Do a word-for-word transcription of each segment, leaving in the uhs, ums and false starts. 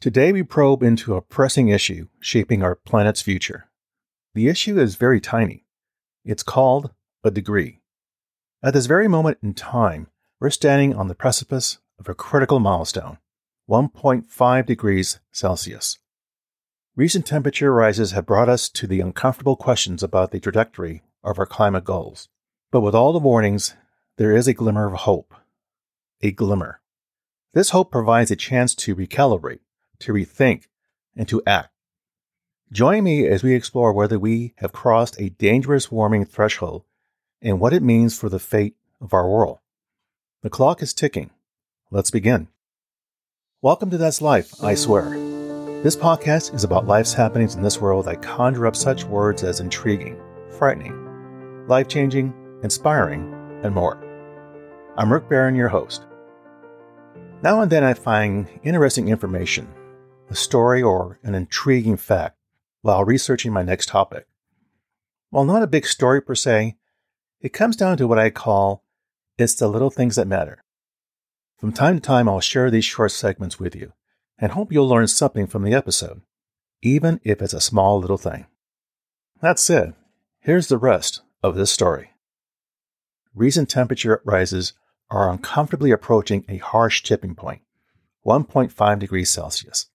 Today we probe into a pressing issue shaping our planet's future. The issue is very tiny. It's called a degree. At this very moment in time, we're standing on the precipice of a critical milestone, one point five degrees Celsius. Recent temperature rises have brought us to the uncomfortable questions about the trajectory of our climate goals. But with all the warnings, there is a glimmer of hope. A glimmer. This hope provides a chance to recalibrate, to rethink, and to act. Join me as we explore whether we have crossed a dangerous warming threshold and what it means for the fate of our world. The clock is ticking. Let's begin. Welcome to That's Life, I Swear. This podcast is about life's happenings in this world that conjure up such words as intriguing, frightening, life-changing, inspiring, and more. I'm Rick Barron, your host. Now and then I find interesting information, a story or an intriguing fact, while researching my next topic. While not a big story per se, it comes down to what I call, it's the little things that matter. From time to time, I'll share these short segments with you, and hope you'll learn something from the episode, even if it's a small little thing. That said, here's the rest of this story. Recent temperature rises are uncomfortably approaching a harsh tipping point, one point five degrees Celsius.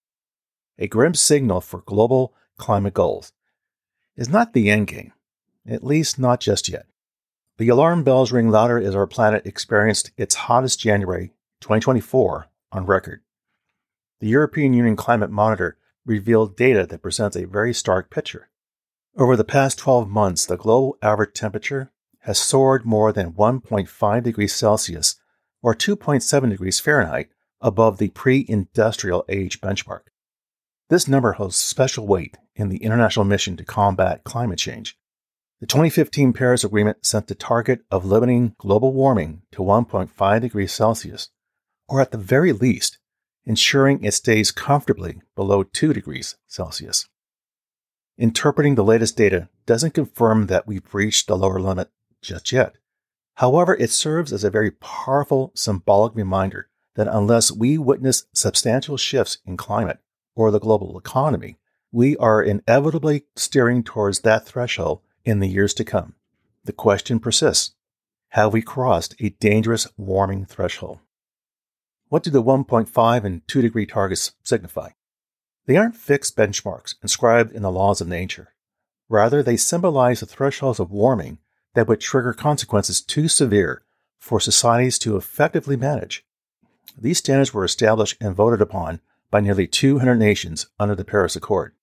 A grim signal for global climate goals is not the end game, at least not just yet. The alarm bells ring louder as our planet experienced its hottest January twenty twenty-four on record. The European Union Climate Monitor revealed data that presents a very stark picture. Over the past twelve months, the global average temperature has soared more than one point five degrees Celsius or two point seven degrees Fahrenheit above the pre-industrial age benchmark. This number holds special weight in the international mission to combat climate change. The twenty fifteen Paris Agreement set the target of limiting global warming to one point five degrees Celsius, or at the very least, ensuring it stays comfortably below two degrees Celsius. Interpreting the latest data doesn't confirm that we've reached the lower limit just yet. However, it serves as a very powerful symbolic reminder that unless we witness substantial shifts in climate or the global economy, we are inevitably steering towards that threshold in the years to come. The question persists: have we crossed a dangerous warming threshold? What do the one point five and two degree targets signify? They aren't fixed benchmarks inscribed in the laws of nature. Rather, they symbolize the thresholds of warming that would trigger consequences too severe for societies to effectively manage. These standards were established and voted upon by nearly two hundred nations under the Paris Accord.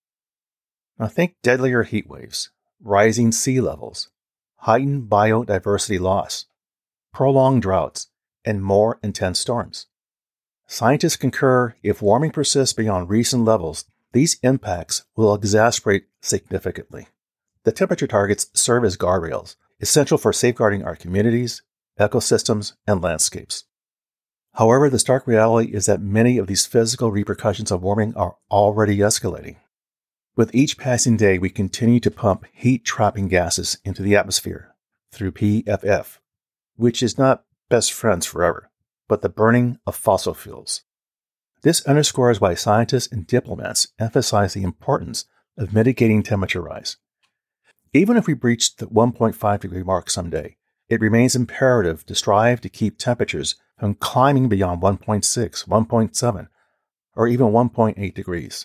Now think deadlier heat waves, rising sea levels, heightened biodiversity loss, prolonged droughts, and more intense storms. Scientists concur if warming persists beyond recent levels, these impacts will exacerbate significantly. The temperature targets serve as guardrails, essential for safeguarding our communities, ecosystems, and landscapes. However, the stark reality is that many of these physical repercussions of warming are already escalating. With each passing day, we continue to pump heat-trapping gases into the atmosphere through P F F, which is not best friends forever, but the burning of fossil fuels. This underscores why scientists and diplomats emphasize the importance of mitigating temperature rise. Even if we breach the one point five degree mark someday, it remains imperative to strive to keep temperatures from climbing beyond one point six, one point seven, or even one point eight degrees.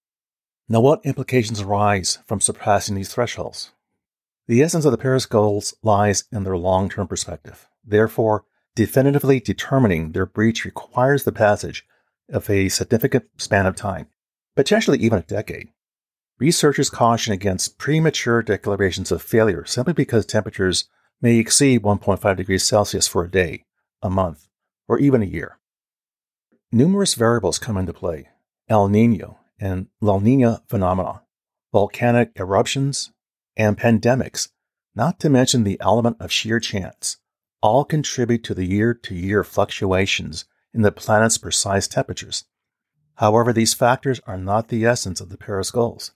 Now, what implications arise from surpassing these thresholds? The essence of the Paris goals lies in their long-term perspective. Therefore, definitively determining their breach requires the passage of a significant span of time, potentially even a decade. Researchers caution against premature declarations of failure simply because temperatures may exceed one point five degrees Celsius for a day, a month, or even a year. Numerous variables come into play: El Niño and La Niña phenomena, volcanic eruptions, and pandemics, not to mention the element of sheer chance, all contribute to the year-to-year fluctuations in the planet's precise temperatures. However, these factors are not the essence of the Paris goals.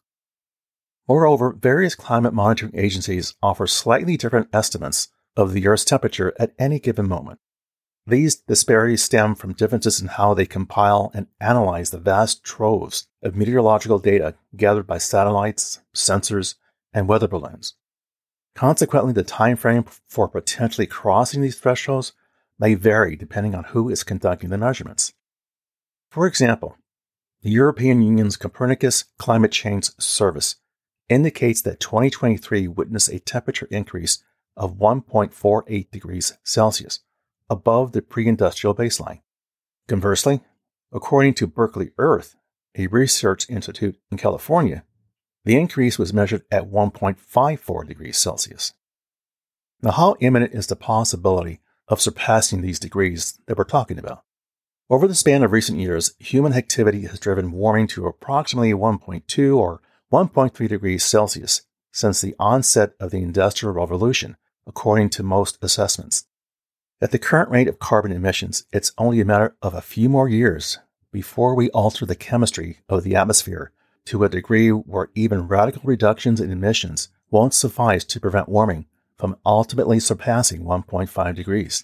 Moreover, various climate monitoring agencies offer slightly different estimates of the Earth's temperature at any given moment. These disparities stem from differences in how they compile and analyze the vast troves of meteorological data gathered by satellites, sensors, and weather balloons. Consequently, the time frame for potentially crossing these thresholds may vary depending on who is conducting the measurements. For example, the European Union's Copernicus Climate Change Service indicates that twenty twenty-three witnessed a temperature increase of one point four eight degrees Celsius, above the pre-industrial baseline. Conversely, according to Berkeley Earth, a research institute in California, the increase was measured at one point five four degrees Celsius. Now, how imminent is the possibility of surpassing these degrees that we're talking about? Over the span of recent years, human activity has driven warming to approximately one point two or one point three degrees Celsius since the onset of the Industrial Revolution, according to most assessments. At the current rate of carbon emissions, it's only a matter of a few more years before we alter the chemistry of the atmosphere to a degree where even radical reductions in emissions won't suffice to prevent warming from ultimately surpassing one point five degrees.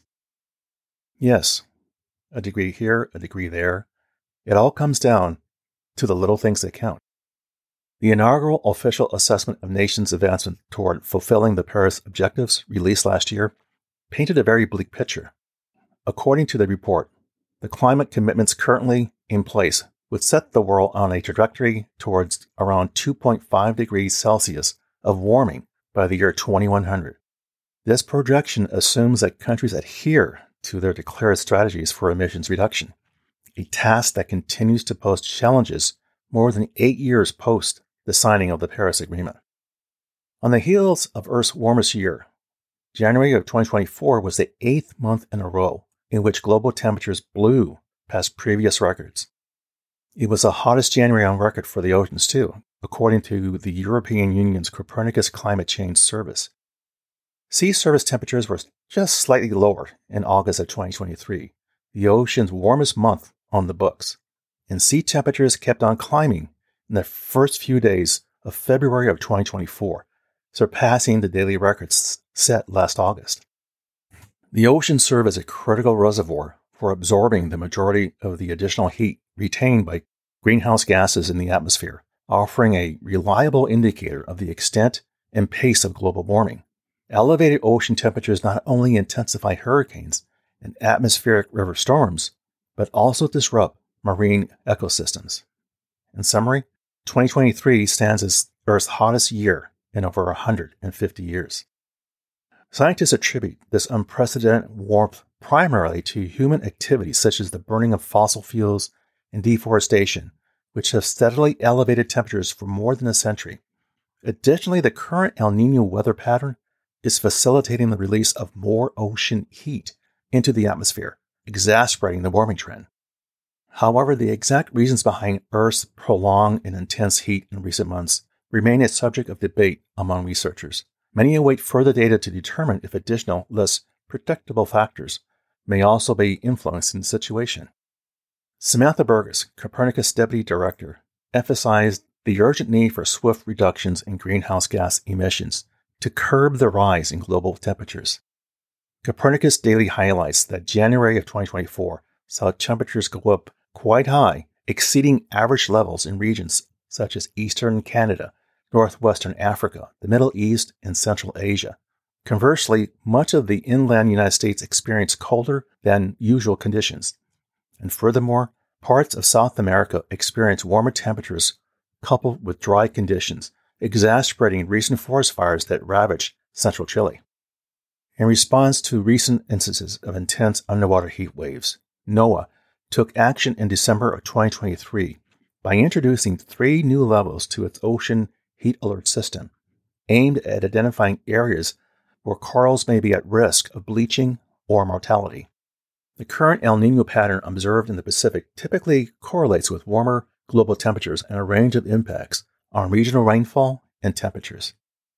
Yes, a degree here, a degree there. It all comes down to the little things that count. The inaugural official assessment of nations' advancement toward fulfilling the Paris objectives, released last year, painted a very bleak picture. According to the report, the climate commitments currently in place would set the world on a trajectory towards around two point five degrees Celsius of warming by the year twenty-one hundred. This projection assumes that countries adhere to their declared strategies for emissions reduction, a task that continues to pose challenges more than eight years post the signing of the Paris Agreement. On the heels of Earth's warmest year, January of twenty twenty-four was the eighth month in a row in which global temperatures blew past previous records. It was the hottest January on record for the oceans too, according to the European Union's Copernicus Climate Change Service. Sea surface temperatures were just slightly lower in August of twenty twenty-three, the ocean's warmest month on the books, and sea temperatures kept on climbing in the first few days of February of twenty twenty-four, surpassing the daily records set last August. The oceans serve as a critical reservoir for absorbing the majority of the additional heat retained by greenhouse gases in the atmosphere, offering a reliable indicator of the extent and pace of global warming. Elevated ocean temperatures not only intensify hurricanes and atmospheric river storms, but also disrupt marine ecosystems. In summary, twenty twenty-three stands as Earth's hottest year in over one hundred fifty years. Scientists attribute this unprecedented warmth primarily to human activities such as the burning of fossil fuels and deforestation, which have steadily elevated temperatures for more than a century. Additionally, the current El Niño weather pattern is facilitating the release of more ocean heat into the atmosphere, exacerbating the warming trend. However, the exact reasons behind Earth's prolonged and intense heat in recent months remain a subject of debate among researchers. Many await further data to determine if additional, less predictable factors may also be influencing the situation. Samantha Burgess, Copernicus Deputy Director, emphasized the urgent need for swift reductions in greenhouse gas emissions to curb the rise in global temperatures. Copernicus daily highlights that January of twenty twenty-four saw temperatures go up quite high, exceeding average levels in regions such as eastern Canada, northwestern Africa, the Middle East, and Central Asia. Conversely, much of the inland United States experienced colder than usual conditions. And furthermore, parts of South America experienced warmer temperatures coupled with dry conditions, exacerbating recent forest fires that ravaged central Chile. In response to recent instances of intense underwater heat waves, NOAA took action in December of twenty twenty-three by introducing three new levels to its ocean heat alert system, aimed at identifying areas where corals may be at risk of bleaching or mortality. The current El Niño pattern observed in the Pacific typically correlates with warmer global temperatures and a range of impacts on regional rainfall and temperatures.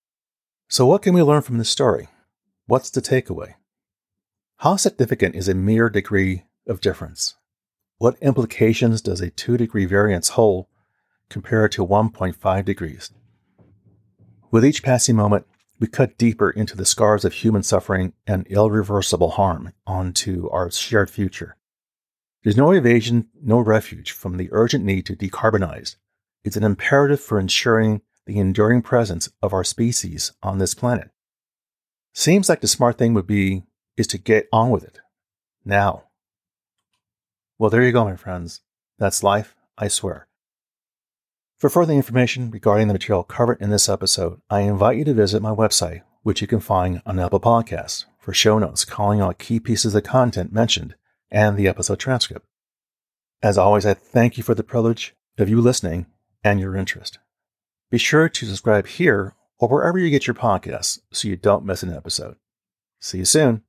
So what can we learn from this story? What's the takeaway? How significant is a mere degree of difference? What implications does a two-degree variance hold compared to one point five degrees? With each passing moment, we cut deeper into the scars of human suffering and irreversible harm onto our shared future. There's no evasion, no refuge from the urgent need to decarbonize. It's an imperative for ensuring the enduring presence of our species on this planet. Seems like the smart thing would be is to get on with it. Now. Well, there you go, my friends. That's life, I swear. For further information regarding the material covered in this episode, I invite you to visit my website, which you can find on Apple Podcasts, for show notes calling out key pieces of content mentioned and the episode transcript. As always, I thank you for the privilege of you listening and your interest. Be sure to subscribe here or wherever you get your podcasts so you don't miss an episode. See you soon.